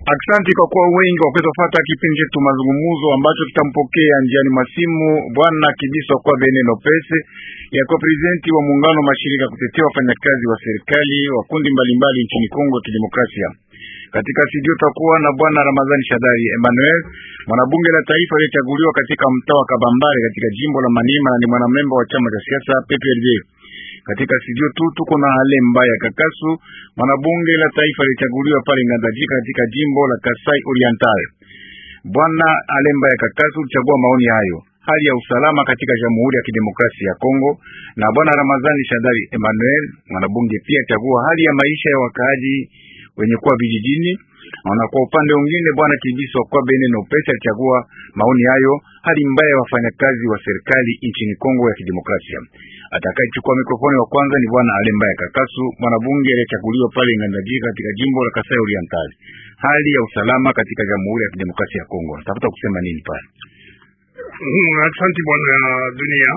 Asante kwa kuwa wengi wa kuweza kufuata kipindi chetu mazungumzo ambacho kitampokea njiani masimu Bwana Kibiso kwa Bene Lopez ya kwa presidenti wa muungano wa mashirika kutetea wafanyakazi wa serikali wa kundi mbalimbali nchini Kongo ya Kidemokrasia. Katika studio tutakuwa na Bwana Ramazani Shadari Emmanuel, mwanabunge la taifa aliyechaguliwa katika mtaa wa Kabambare katika jimbo la Maniema na ni mwanamemba wa chama cha siasa PPRD. Katika studio tu tuko na Alemba ya Kakasu, mwanabunge la taifa aliyechaguliwa pale Ngandajika katika jimbo la Kasai Oriental. Bwana Alemba ya Kakasu chagua maoni hayo. Hali ya usalama katika Jamhuri ya Kidemokrasia ya Kongo, na Bwana Ramazani Shadari Emmanuel, mwanabunge pia chagua hali ya maisha ya wakaaji wenye kuwa vijijini. Na kwa upande mwingine Bwana Kibiso kwa Bene Lopez alichagua maoni hayo, hali mbaya ya wafanyakazi wa serikali nchini Kongo ya Kidemokrasia. Atakayechukua mikrofoni wa kwanza ni Bwana Alemba ya Kakasu, mwanabunge aliyechaguliwa pale Ngandajika katika jimbo la Kasai Oriental. Hali ya usalama katika Jamhuri ya Kidemokrasia ya Kongo. Tafuta kusema nini pale? Asante Bwana Dunia.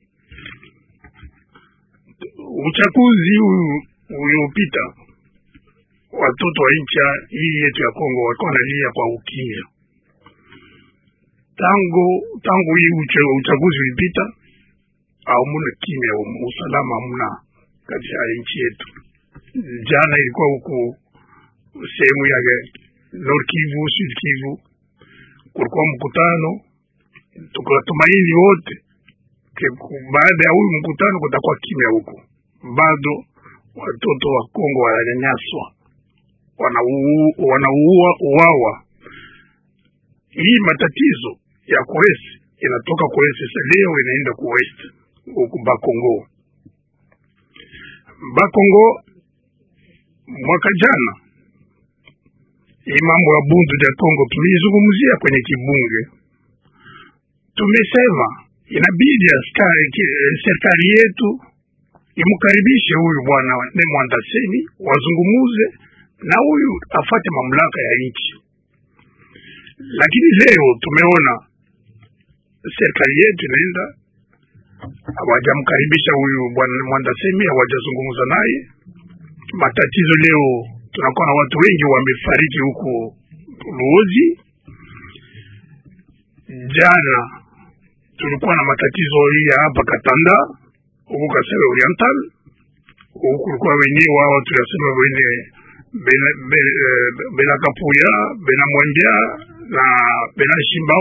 Uchaguzi uliopita, watoto wa nchi hii yetu ya Kongo walikuwa wanalia kwa ukimya. Tangu hii uchaguzi ulipita, hamuna kimya, usalama hamuna katika nchi yetu. Jana ilikuwa huko sehemu ya Nord Kivu, Sud Kivu, kulikuwa mkutano. Tukatumaini wote baada ya huyu mkutano kutakuwa kimya huko. Bado watoto wa Kongo wananyanyaswa, wanauawa. Hii matatizo ya Kwesi inatoka Kwesi sasa leo inaenda ku West huko Bakongo. Mwaka jana hii mambo ya bundu ya Kongo tulizungumzia kwenye kibunge. Tumesema inabidi serikali yetu imkaribishe huyu bwana Mwandaseni, wazungumuze na huyu afate mamlaka ya nchi. Lakini leo tumeona serikali yetu inaenda, hawajamkaribisha huyu bwana Mwandaseni, hawajazungumza naye. Matatizo leo tunakuwa na watu wengi wamefariki huko Luozi. Jana tulikuwa na matatizo hii hapa Katanda huko Kasai Oriental. Huko kulikuwa wenyewe wao tunasema wenyewe Bena Kapuya, Bena Mwambia na Bena Shimba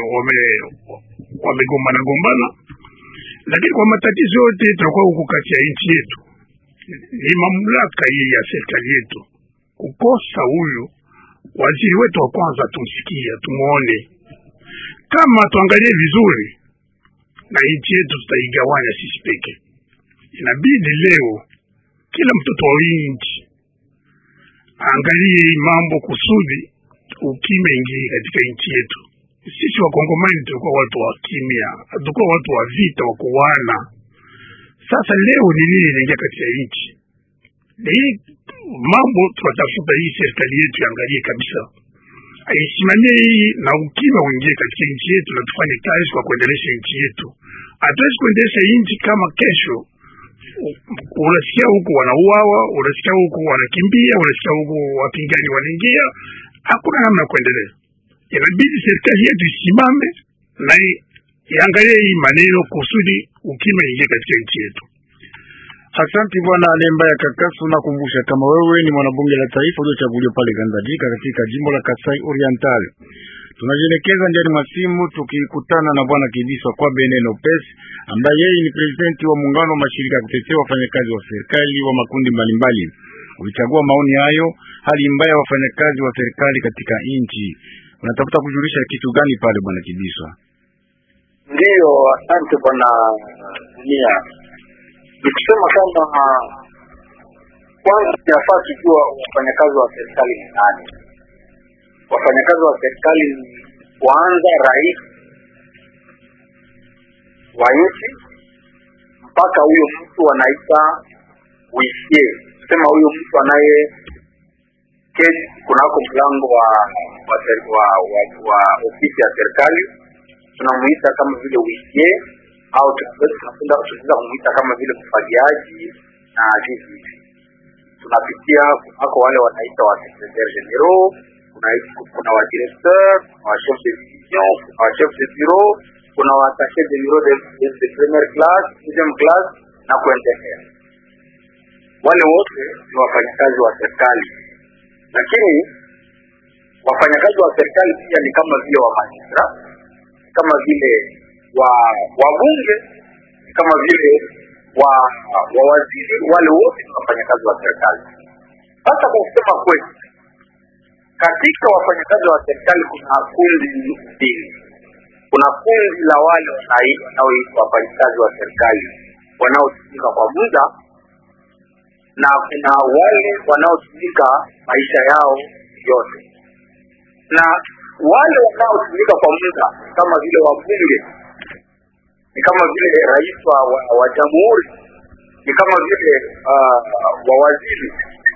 wamegombana. Lakini kwa matatizo yote tutakuwa huko kati ya nchi yetu. Ni mamlaka hii ya serikali yetu kukosa huyu waziri wetu wa kwanza, tumsikia, tumuone. Kama tuangalie vizuri na nchi yetu tutaigawanya sisi peke. Inabidi leo kila mtoto wa nchi angalie mambo kusudi ukimya ingie katika nchi yetu. Sisi wa Kongomani tulikuwa watu wa kimya, tulikuwa watu wa vita, wa kuwana. Sasa leo ni nini inaingia katika nchi? Ni mambo tunatafuta hii serikali yetu iangalie kabisa. Aisimamie hii na ukimya uingie katika nchi yetu na tufanye kazi kwa kuendelesha nchi yetu. Hatuwezi kuendelesha nchi kama kesho unasikia huko wanauawa, unasikia huko wanakimbia, unasikia huko wapinzani wanaingia. Hakuna namna ya kuendelea. Inabidi serikali yetu isimame na iangalie hii maneno kusudi ukimya ingie katika nchi yetu. Asante Bwana Alemba ya Kakasu. Nakumbusha kama wewe ni mwanabunge la taifa uliochaguliwa pale Ngandajika katika jimbo la Kasai Oriental. Tunajielekeza ndani mwa simu tukikutana na Bwana Kibiso kwa Bene Lopez ambaye yeye ni presidenti wa muungano wa mashirika kutetea wafanyakazi wa serikali wa makundi mbalimbali. Ulichagua maoni hayo, hali mbaya ya wafanyakazi wa serikali katika nchi. Unatafuta kujulisha kitu gani pale Bwana Kibiso? Ndio, asante Bwana Dunia. Nikisema kama kwanza tunafaa kujua wafanyakazi wa serikali ni nani. Wafanyakazi wa serikali ni kwanza rais wa nchi mpaka huyo mtu anaita wisie. Sema huyo mtu anaye kesi kunako mlango wa ofisi ya serikali tunamuita kama vile wisie, au tunaweza kumuita kama vile mfagiaji na hivi. Tunapitia kunako wale wanaita wa secretaire general, kuna wa directeur, kuna wa chef de division, kuna wa chef de bureau, kuna wa attaché de bureau de première classe, deuxième classe na kuendelea. Wale wote ni wafanyakazi wa serikali. Lakini wafanyakazi wa serikali pia ni kama vile wa majistra, kama vile wa bunge, kama vile wa waziri, wale wote ni wafanyakazi wa serikali. Sasa kwa kusema kweli, katika wafanyakazi wa serikali kuna kundi mbili. Kuna kundi la wale wanaoitwa wafanyakazi wa serikali wanaotumika kwa muda, na kuna wale wanaotumika maisha yao yote. Na wale wanaotumika kwa muda kama vile wabunge, ni kama vile rais wa jamhuri, ni kama vile waziri,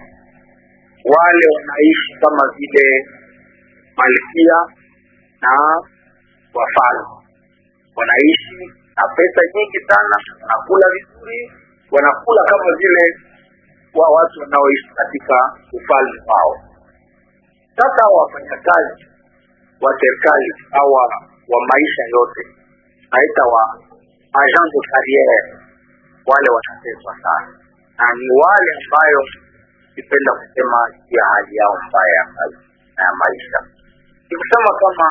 wale wanaishi kama vile malkia na wafalme. Wanaishi na pesa nyingi sana, wanakula vizuri, wanakula kama vile watu wanaoishi katika ufalme wao. Sasa wafanyakazi wa serikali au wa maisha yote, naita wa agent de carrière, wale wanateswa sana, na ni wale ambayo sipenda kusema ya hali yao mbaya ya maisha. Ni kusema kama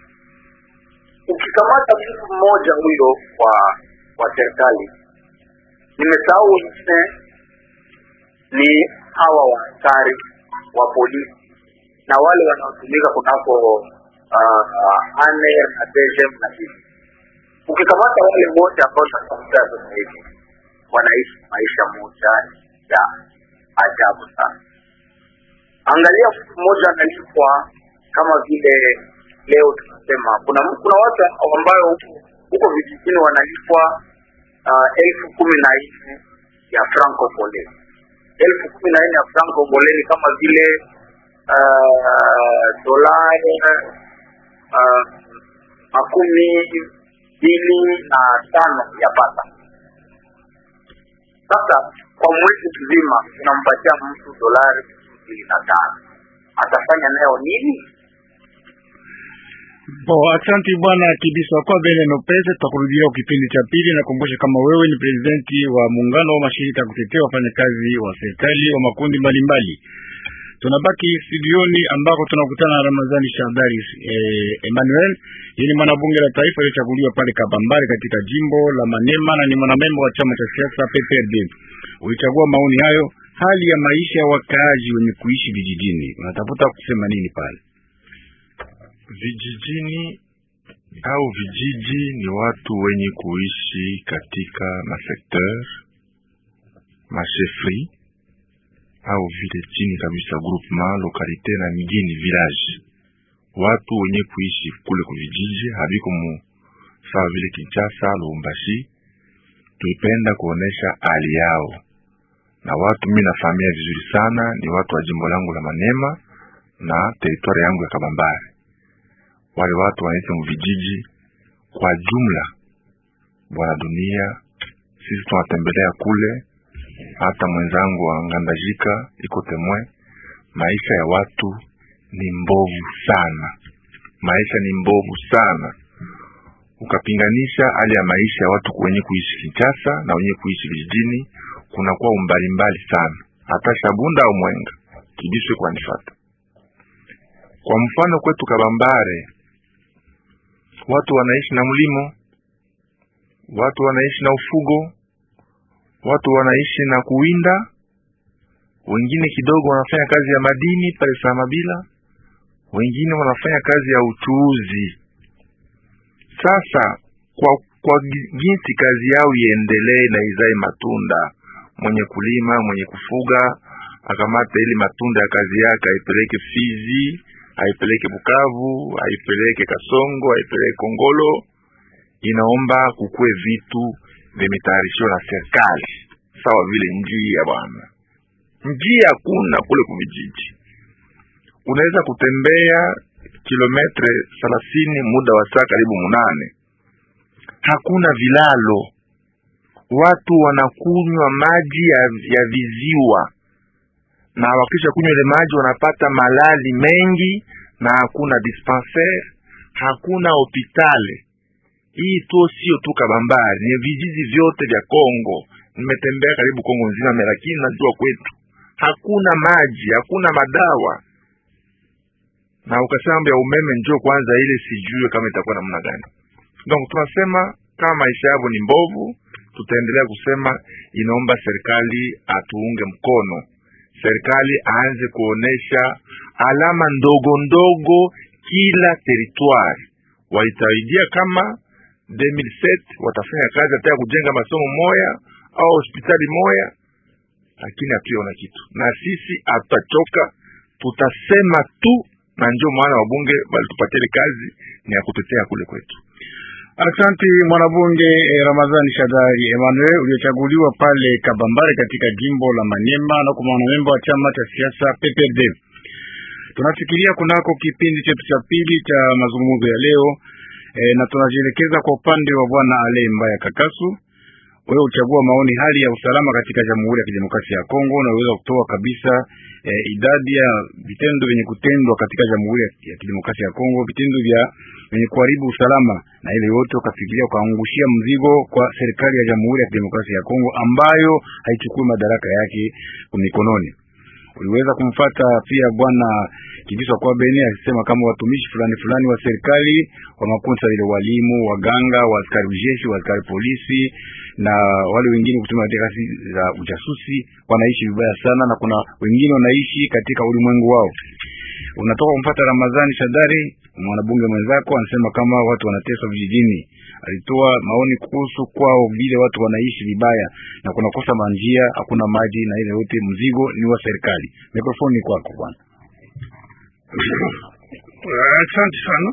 ukikamata mtu mmoja huyo wa serikali, nimesahau wengine ni hawa wa askari wa polisi na wale wanaotumika kunako ane na DGM na hivi. Ukikamata wale wote ambao tunatafuta sasa hivi, wanaishi maisha moja ya ajabu sana. Angalia mtu mmoja analipwa kama vile leo tunasema kuna watu ambao huko vijijini wanalipwa 1014 ya franco pole. 1014 ya franco pole ni kama vile dolari 15 ya pata. Sasa kwa mwezi mzima unampatia mtu dolari 25. Atafanya nayo nini? Asante bwana Kibiso kwa Bene Nopese. Tutakurudia kipindi cha pili. Nakumbusha kama wewe ni presidenti wa muungano wa mashirika kutetea wafanyakazi wa serikali wa makundi mbalimbali. Tunabaki studioni ambako tunakutana na Ramazani Shadari Emmanuel, yeye mwanabunge la taifa aliyechaguliwa pale Kabambari katika jimbo la Manema na ni mwanamemba wa chama cha siasa PPRD. Ulichagua maoni hayo, hali ya maisha ya wakaaji wenye kuishi vijijini. Unatafuta kusema nini pale? Vijijini au vijiji ni watu wenye kuishi katika masekteur, machefri au vile chini kabisa groupement, lokalite na migini village. Watu wenye kuishi kule kwa vijiji habiko sawa vile Kinshasa, Lubumbashi. Tulipenda kuonesha hali yao. Na watu mimi nafahamia vizuri sana ni watu wa jimbo langu la Manema na territoire yangu ya Kabambari. Wale watu wanaishi mvijiji kwa jumla. Bwana dunia, sisi tunatembelea kule, hata mwenzangu wa Ngandajika iko temwe. Maisha ya watu ni mbovu sana. Maisha ni mbovu sana. Ukapinganisha hali ya maisha ya watu wenye kuishi Kinshasa na wenye kuishi vijijini, kuna kuwa umbali mbali sana. Hata Shabunda au Mwenga Kibiso kwa nifata. Kwa mfano kwetu Kabambare, watu wanaishi na mlimo, watu wanaishi na ufugo, watu wanaishi na kuwinda, wengine kidogo wanafanya kazi ya madini pale Samabila, wengine wanafanya kazi ya uchuuzi. Sasa kwa jinsi kazi yao iendelee na izae matunda, mwenye kulima, mwenye kufuga akamata ili matunda ya kazi yake aipeleke Fizi, aipeleke Bukavu, aipeleke Kasongo, aipeleke Kongolo. Inaomba kukue vitu vimetayarishiwa na serikali, sawa vile njia bwana. Njia kuna kule kuvijiji. Unaweza kutembea kilometre 30 muda wa saa karibu 8. Hakuna vilalo. Watu wanakunywa maji ya viziwa. Na wakisha kunywa ile maji wanapata malali mengi na hakuna dispensaire, hakuna hospitali. Hii tu sio tu Kabambari, ni vijiji vyote vya Kongo. Nimetembea karibu Kongo nzima, lakini najua kwetu hakuna maji, hakuna madawa. Na ukasema ya umeme njoo kwanza, ile sijue kama itakuwa namna gani. Donc tunasema kama maisha yao ni mbovu, tutaendelea kusema inaomba serikali atuunge mkono. Serikali aanze kuonesha alama ndogo ndogo kila territoire. Walitaidia kama 2007 watafanya kazi hata kujenga masomo moya au hospitali moya, lakini hatuona kitu. Na sisi hatachoka, tutasema tu, na ndio maana wabunge walitupatia kazi ni ya kutetea kule kwetu. Asante mwanabunge Ramazani Shadari Emmanuel uliochaguliwa pale Kabambare katika jimbo la Maniema na kwa mwanamemba wa chama cha siasa PPRD. Tunafikiria kunako kipindi chetu cha pili cha mazungumzo ya leo na tunajielekeza kwa upande wa bwana Ale Mbaya Kakasu. Wewe uchagua maoni hali ya usalama katika Jamhuri ya Kidemokrasia ya Kongo na unaweza kutoa kabisa idadi ya vitendo vyenye kutendwa katika Jamhuri ya Kidemokrasia ya Kongo, vitendo vya wenye kuharibu usalama, na ile yote ukafikiria ukaangushia mzigo kwa serikali ya Jamhuri ya Kidemokrasia ya Kongo ambayo haichukui madaraka yake mikononi. Uliweza kumfuata pia bwana Kibiswa kwa Beni akisema kama watumishi fulani wa serikali wa makunsa ile walimu, waganga, wa askari jeshi, wa askari polisi na wale wengine kutumia kazi za ujasusi wanaishi vibaya sana, na kuna wengine wanaishi katika ulimwengu wao. Unatoka kumfuata Ramazani Shadari, mwanabunge mwenzako, anasema kama watu wanateswa vijijini. Alitoa maoni kuhusu kwao vile watu wanaishi vibaya na kuna kosa manjia, hakuna maji, na ile yote mzigo ni wa serikali. Mikrofoni kwako bwana. Asante sana.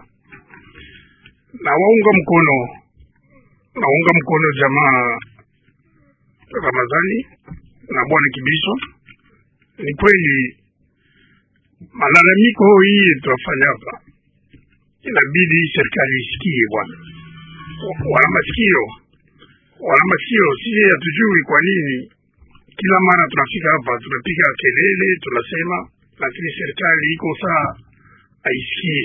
Naunga mkono jamaa Ramazani na bwana Kibiso. Ni kweli malalamiko hii tunafanya hapa, inabidi serikali isikie bwana. Wana masikio, sisi hatujui kwa nini kila mara tunafika hapa tunapiga kelele tunasema, lakini serikali iko saa haisikie.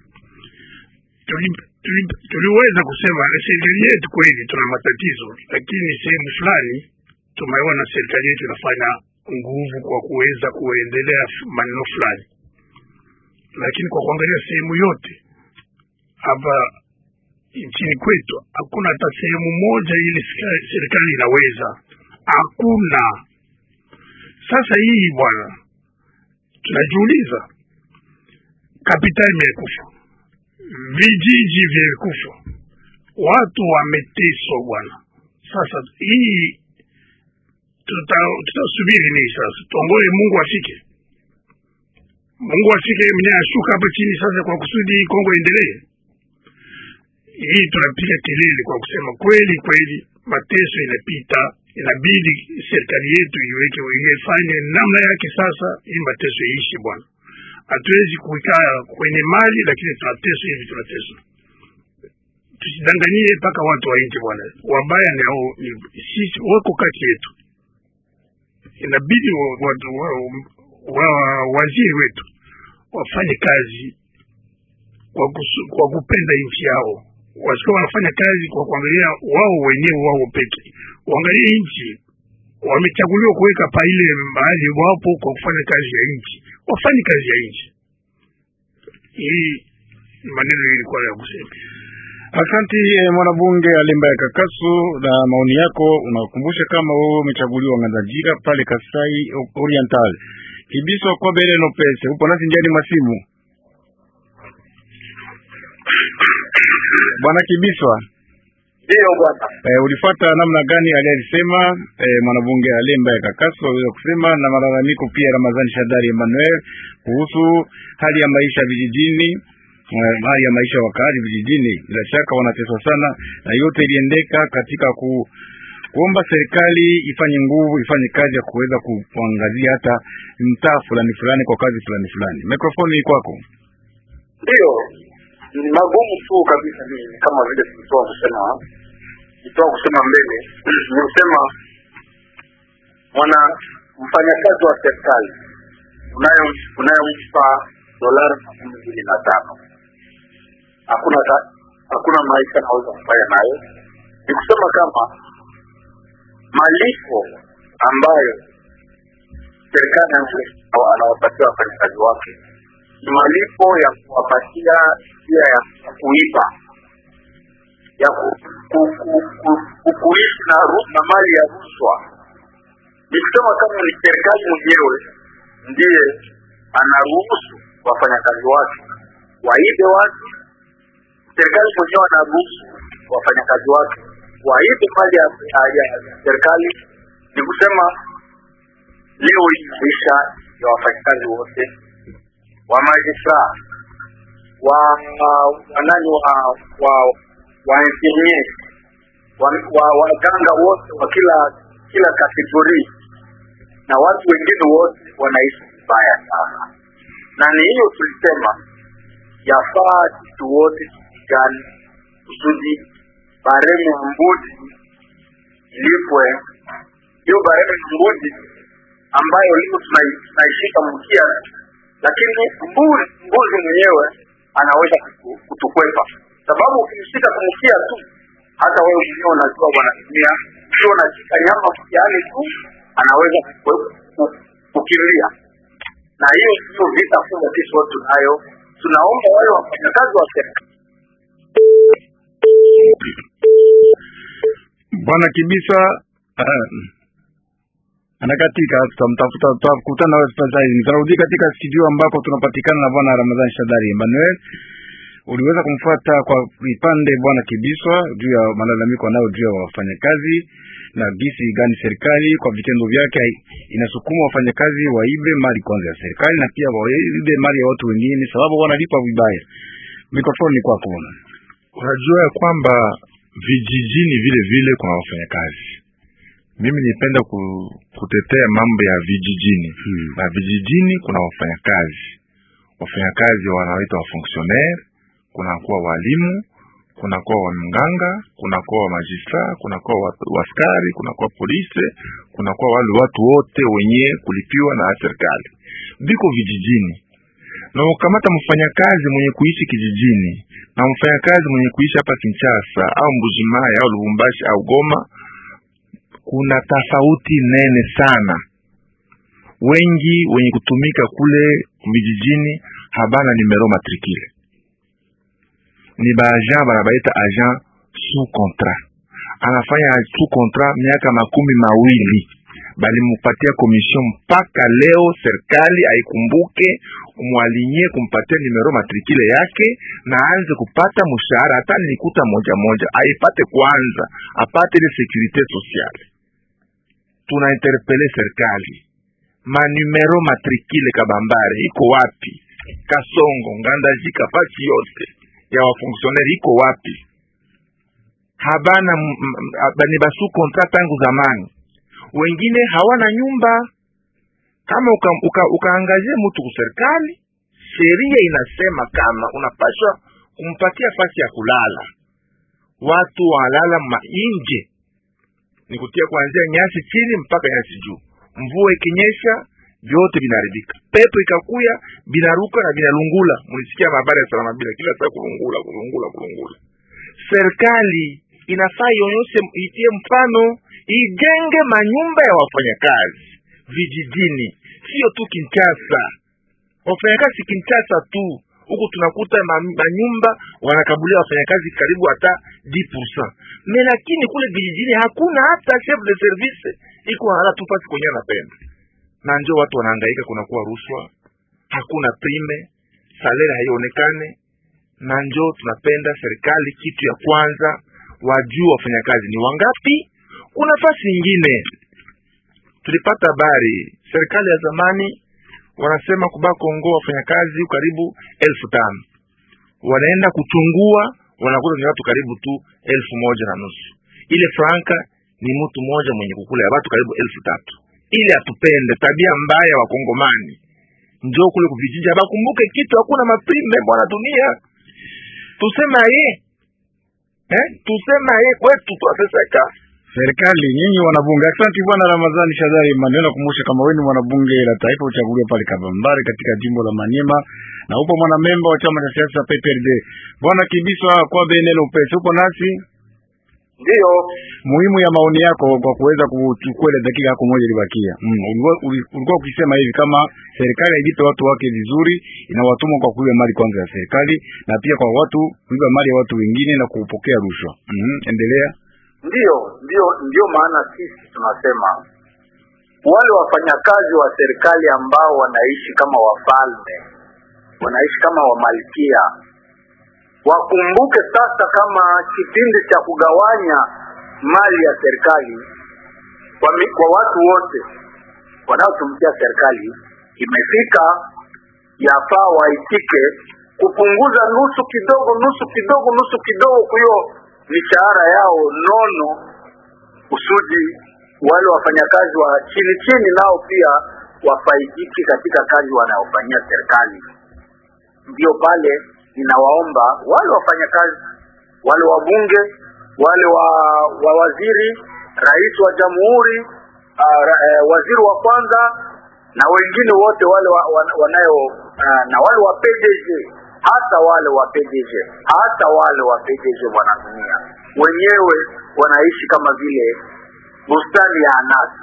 Tuliweza kusema serikali yetu kweli tuna matatizo, lakini sehemu fulani tumeona serikali yetu inafanya nguvu kwa kuweza kuendelea maneno fulani, lakini kwa kuangalia sehemu yote hapa nchini kwetu hakuna hata sehemu moja ile serikali inaweza, hakuna. Sasa hii bwana, tunajiuliza, kapitali imekufa, vijiji vimekufa, watu wameteswa bwana. Sasa hii tutasubiri nini sasa? Tuongoe Mungu afike. Mungu afike mwenyewe ashuka hapa chini sasa kwa kusudi Kongo endelee. Hii tunapiga kelele kwa kusema kweli mateso inapita, inabidi serikali yetu ifanye namna yake sasa ili mateso iishi bwana. Hatuwezi kuikaa kwenye mali lakini tunateswa hivi tunateswa. Tusidanganyie mpaka watu wa nje bwana. Wabaya ni hao, sisi wako kati yetu. Inabidi waziri wetu wafanye kazi kwa kupenda nchi yao. Wasio wanafanya kazi kwa kuangalia wao wenyewe wao peke. Waangalie nchi. Wamechaguliwa kuweka pa ile mahali wapo kwa kufanya kazi ya nchi. Wafanye kazi ya nchi. Hii maneno ilikuwa ya kusema. Asante mwanabunge Alemba ya Kakasu, na maoni yako unakumbusha kama wewe umechaguliwa Ngandajira pale Kasai Oriental. Kibiso kwa Bele Lopez, upo nasi njiani masimu. Bwana Kibiswa. Ndio bwana. Ulifuata namna gani aliyesema mwanabunge Alemba ya Kakasu waweza kusema na malalamiko pia Ramazani Shadari Emmanuel kuhusu hali ya maisha vijijini, hali ya maisha wakaaji vijijini, bila shaka wanateswa sana, na yote iliendeka katika kuomba serikali ifanye nguvu, ifanye kazi ya kuweza kuangazia hata mtaa fulani kwa kazi fulani. Mikrofoni kwako. Ndio. Ni magumu tu kabisa, ni kama vile tulitoa kusema mbele. Ni kusema mfanyakazi wa serikali unayompa $25. Hakuna maisha naweza kufanya nayo. Ni kusema kama malipo ambayo serikali anawapatia wafanyakazi wake ni malipo ya kuwapatia njia ya kuiba, ya kuishi na mali ya rushwa. Ni kusema kama ni serikali mwenyewe ndiye anaruhusu wafanyakazi wake waibe watu. Serikali mwenyewe anaruhusu wafanyakazi wake waibe mali ya serikali. Ni kusema leo hii maisha ya wafanyakazi wote wa majisa wa infirmier wa waganga wote wa kila kategori na watu wengine wote wanaishi vibaya sana. Na ni hiyo tulisema yafaa kitu wote gani kusudi baremu mbuzi ilipwe. Hiyo baremu mbuzi ambayo leo tunaishika mkia, lakini mbuzi mwenyewe anaweza kutukwepa, sababu ukimshika kumkia tu, hata wewe mwenyewe unajua wanatumia sio unashika nyama fulani tu, anaweza kukimbia. Na hiyo sio vita kubwa sisi wote tunayo. Tunaomba wale wafanyakazi wa serikali. Bwana Kibisa anakatika, tutamtafuta, tutakutana nawe sasa hivi. Nitarudi katika studio ambako tunapatikana na Bwana Ramadhani Shadari Emmanuel. Uliweza kumfuata kwa vipande Bwana Kibiswa juu ya malalamiko nao juu ya wafanyakazi na gisi gani serikali kwa vitendo vyake inasukuma wafanyakazi waibe mali kwanza ya serikali na pia waibe mali ya watu wengine sababu wanalipa vibaya. Mikrofoni kwako bwana. Unajua ya kwamba vijijini vile vile kuna wafanyakazi. Mimi nipenda kutetea mambo ya vijijini. Na vijijini kuna wafanyakazi. Wafanyakazi wanaoitwa wa fonctionnaire, kuna kuwa walimu, kuna kuwa wa mganga, kuna kuwa wa magistrat, kuna kuwa wa askari, kuna kuwa polisi, kuna kuwa wale watu wote wenye kulipiwa na serikali. Biko vijijini. Na ukamata mfanyakazi mwenye kuishi kijijini na mfanyakazi mwenye kuishi hapa Kinshasa au Mbuji-Mayi au Lubumbashi au Goma, kuna tofauti nene sana. Wengi wenye kutumika kule vijijini habana numero matricule. Ni baagent banabaita agent sous contrat. Anafanya sous contrat miaka 20. Bali mupatia commission mpaka leo serikali aikumbuke umwalinye kumpatia numero matricule yake na aanze kupata mshahara hata nikuta moja aipate kwanza apate ile sécurité sociale. Tuna interpeller serikali. Numero matricule kabambare iko wapi? Kasongo, Ngandajika, pasi yote ya wafonctionnaire iko wapi? Habana bani basu contrat tangu zamani. Wengine hawana nyumba. Kama ukaangazie mtu kwa serikali, sheria inasema kama unapaswa kumpatia fasi ya kulala. Watu walala nje. Ni kutia kuanzia nyasi chini mpaka nyasi juu. Mvua ikinyesha vyote vinaharibika. Pepo ikakuya binaruka na binalungula. Mlisikia habari ya Salama bila kila saa kulungula. Serikali inafaa ionyeshe, itie mfano, ijenge manyumba ya wafanyakazi vijijini, sio tu Kinshasa. Wafanyakazi Kinshasa tu, huko tunakuta manyumba wanakabulia wafanyakazi karibu hata 10%. Lakini kule vijijini hakuna hata chef de service iko hala tupasi kwenye anapenda. Na njoo watu wanahangaika, kuna kuwa rushwa, hakuna prime, salary haionekane. Na njoo tunapenda serikali kitu ya kwanza wajua wafanyakazi ni wangapi. Kuna nafasi nyingine tulipata habari serikali ya zamani wanasema kuba Kongo wafanyakazi karibu 1500. Wanaenda kuchungua wanakuta ni watu karibu tu 1500. Ile franka ni mtu mmoja mwenye kukula ya watu karibu 3000. Ile atupende tabia mbaya wa Kongomani. Njoo kule kuvijiji abakumbuke kitu, hakuna maprime bwana dunia. Tusema tusema kwetu tuateseka. serikali. Nyinyi wanabunge, asante bwana Ramadhani Shadari Maneno, kumbusha kama wewe ni mwanabunge la taifa uchaguliwa pale Kabambare katika jimbo la Maniema na upo mwanamemba wa chama cha siasa PPRD. Bwana Kibiswa kwa Beneno Pesa, upo nasi? Ndio. Muhimu ya maoni yako kwa kuweza kuchukua ile dakika yako moja ilibakia. Ulikuwa ukisema hivi kama serikali haijipe watu wake vizuri, inawatuma kwa kuiba mali kwanza ya serikali na pia kwa watu kuiba mali ya watu wengine na kupokea rushwa. Endelea. Ndio maana sisi tunasema wale wafanyakazi wa serikali ambao wanaishi kama wafalme, wanaishi kama wamalkia, wakumbuke sasa kama kipindi cha kugawanya mali ya serikali kwa watu wote wanaotumikia serikali imefika. Yafaa waitike kupunguza nusu kidogo kwa hiyo mishahara yao nono, kusudi wale wafanyakazi wa chini nao pia wafaidiki katika kazi wanayofanyia serikali. Ndio pale ninawaomba wale wafanyakazi, wale wabunge, wale wa waziri, rais wa jamhuri, waziri wa kwanza na wengine wote wale wanayo na wale wa PDG, hata wale wa PDG wanatumia wenyewe, wanaishi kama vile bustani ya anasa.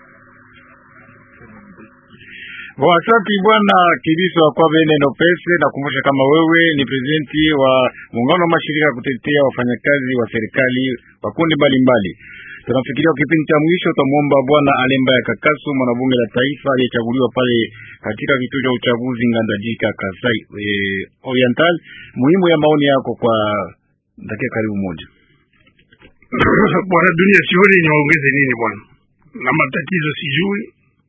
Asante bwana Kibiso kwa Beneno Pesa. Nakumbusha kama wewe ni presidenti wa muungano wa mashirika ya kutetea wafanyakazi wa serikali wa kundi mbalimbali. Tunafikiria kipindi cha mwisho tumuomba bwana Alemba ya Kakasu, mwanabunge la taifa aliyechaguliwa pale katika vituo vya uchaguzi Ngandajika Kasai Oriental. Muhimu ya maoni yako kwa dakika karibu moja. Bwana dunia sioni niongeze nini bwana. Na matatizo sijui.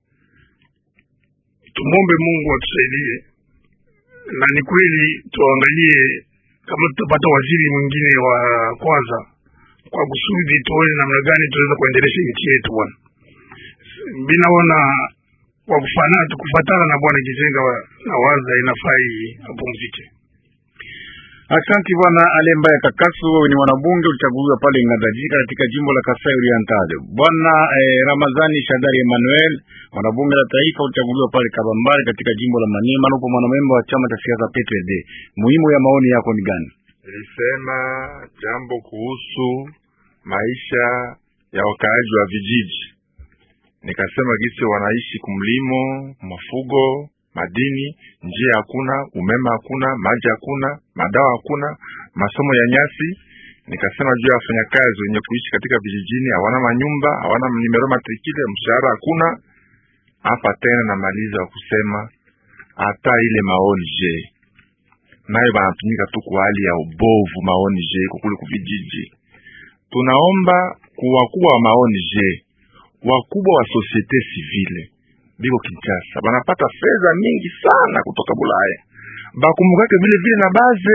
Tumombe Mungu atusaidie. Na ni kweli tuangalie kama tutapata waziri mwingine wa kwanza kwa kusudi tuone namna gani tunaweza kuendelesha nchi yetu bwana. Binaona kwa kufuatana na bwana Kizenga na waza inafai apumzike. Asante bwana Alemba ya Kakasu, wewe ni mwanabunge ulichaguliwa pale Ngandajika katika jimbo la Kasai Oriental. Bwana Ramazani Shadari Emmanuel, mwanabunge la taifa ulichaguliwa pale Kabambare katika jimbo la Maniema, na upo mwanamemba wa chama cha siasa PPRD. Muhimu ya maoni yako ni gani? Nilisema jambo kuhusu maisha ya wakaaji wa vijiji. Nikasema gisi wanaishi kumlimo, mafugo, madini, njia hakuna, umeme hakuna, maji hakuna, madawa hakuna, masomo ya nyasi. Nikasema juu ya wafanyakazi wenye kuishi katika vijijini, hawana manyumba, hawana nimero matrikile, mshahara hakuna. Hapa tena na maliza wa kusema hata ile maoni je nayo banatumika tu kwa hali ya ubovu. Maoni je kukuli kuvijiji, tunaomba kuwakubwa wa maoni je, wakubwa wa societe civile biko Kinshasa banapata fedha mingi sana kutoka Bulaya, bakumbukake vile na baze.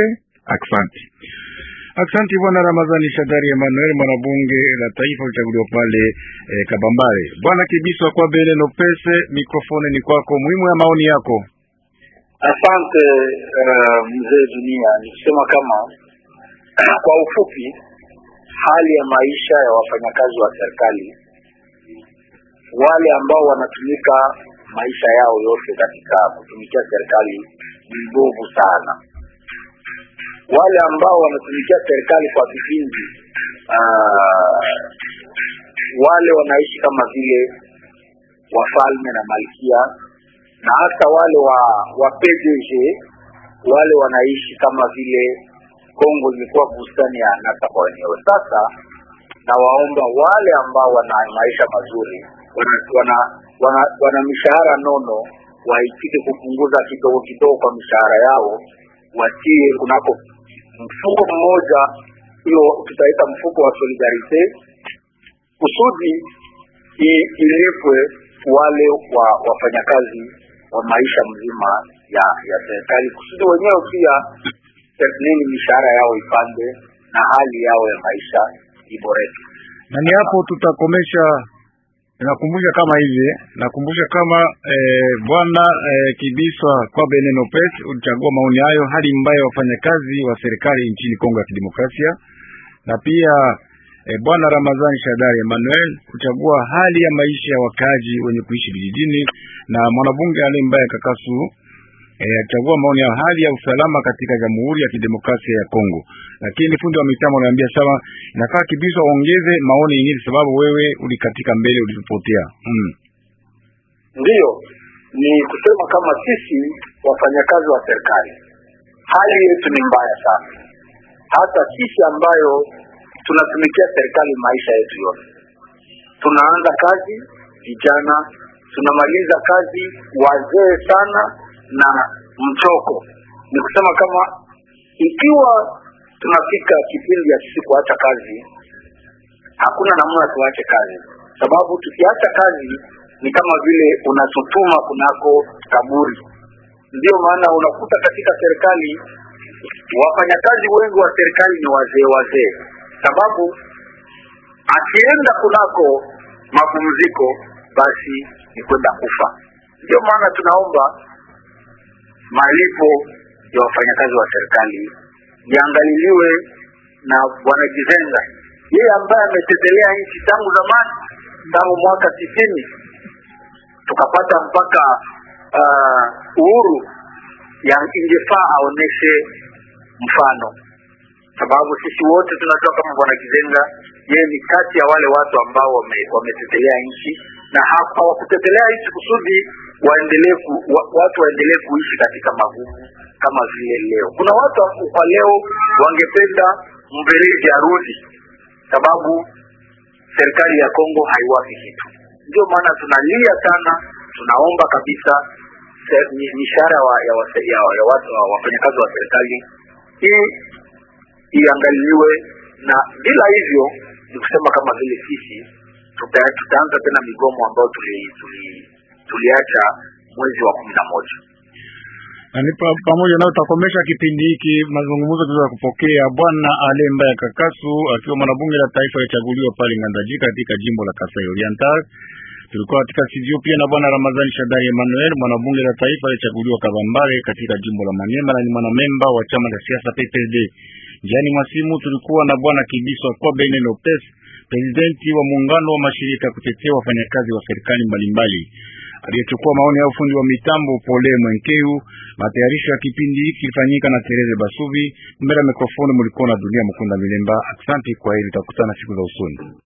Asante bwana Ramazani Shadari Emmanuel, mwanabunge la taifa uchaguliwa pale Kabambare. Bwana Kibiswa kwa Beneno Pesa, mikrofoni ni kwako. Muhimu ya maoni yako. Asante mzee dunia. Nikisema kama kwa ufupi, hali ya maisha ya wafanyakazi wa serikali, wale ambao wanatumika maisha yao yote katika kutumikia serikali, ni mbovu sana. Wale ambao wanatumikia serikali kwa vipindi, wale wanaishi kama vile wafalme na malkia, na hata wale wa PDG, wale wanaishi kama vile Kongo ilikuwa bustani ya anasa kwa wenyewe. Sasa na waomba wale ambao wana maisha mazuri, wana mishahara nono, waitike kupunguza kidogo kwa mishahara yao, watie kunako mfuko mmoja, hiyo tutaita mfuko wa solidarite, kusudi ilipwe wale wafanyakazi wa maisha mzima ya serikali, kusudi wenyewe pia nini mishahara yao ipande na hali yao ya maisha iboreke. Na ni hapo tutakomesha. Nakumbusha kama bwana Kibiswa kwa Beneno Pesa ulichagua maoni hayo, hali mbaya wafanyakazi wa serikali nchini Kongo ya Kidemokrasia, na pia Bwana Ramazani Shadari Emmanuel kuchagua hali ya maisha ya wakazi wenye kuishi vijijini, na mwanabunge Ale Mbaya Kakasu achagua maoni ya hali ya usalama katika Jamhuri ya Kidemokrasia ya Kongo. Lakini fundi wa mitambo ananiambia sawa, inafaa Kibiso ongeze maoni yenyewe sababu wewe uli katika mbele ulipotea. Ndiyo, ni kusema kama sisi wafanyakazi wa serikali hali yetu ni mbaya sana. Hata sisi ambayo tunatumikia serikali maisha yetu yote, tunaanza kazi vijana, tunamaliza kazi wazee sana na mchoko. Ni kusema kama ikiwa tunafika kipindi ya sisi kuacha kazi, hakuna namna tuache kazi, sababu tukiacha kazi ni kama vile unatutuma kunako kaburi. Ndio maana unakuta katika serikali wafanyakazi wengi wa serikali ni wazee, sababu akienda kunako mapumziko basi ni kwenda kufa. Ndio maana tunaomba malipo ya wafanyakazi wa serikali yaangaliliwe na Bwana Kizenga, yeye ambaye ametetelea nchi tangu zamani, tangu mwaka 90 tukapata mpaka uhuru. Ya ingefaa aoneshe mfano, sababu sisi wote tunajua kama Bwana Kizenga yeye ni kati ya wale watu ambao wametetelea nchi, na hawakutetelea nchi kusudi watu waendelee kuishi katika magumu kama vile leo. Kuna watu kwa leo wangependa Mberezi arudi, sababu serikali ya Kongo haiwapi kitu. Ndio maana tunalia sana, tunaomba kabisa mishahara ya watu wafanyakazi wa serikali hii iangaliwe, na bila hivyo ni kusema kama vile sisi tutaanza tena migomo ambayo tuliacha mwezi wa 11. Na nipa pamoja nao tutakomesha kipindi hiki mazungumzo tuweza kupokea Bwana Ale Mbaya Kakasu akiwa mwanabunge la taifa alichaguliwa pale Ngandaji katika jimbo la Kasai Oriental. Tulikuwa katika studio pia na Bwana Ramazani Shadari Emmanuel, mwanabunge la taifa alichaguliwa Kabambare katika jimbo la Maniema na ni mwanamemba wa chama cha siasa PPRD. Jani masimu tulikuwa na Bwana Kibiso kwa Bene Lopez, presidenti wa muungano wa mashirika kutetea wafanyakazi wa serikali mbalimbali. Aliyechukua maoni ya ufundi wa mitambo Pole Mwenkeu. Matayarisho ya kipindi hiki kilifanyika na Tereze Basubi. Mbele ya mikrofoni mlikuwa na Dunia Mkunda Milemba. Asante kwa hili, tutakutana siku za usoni.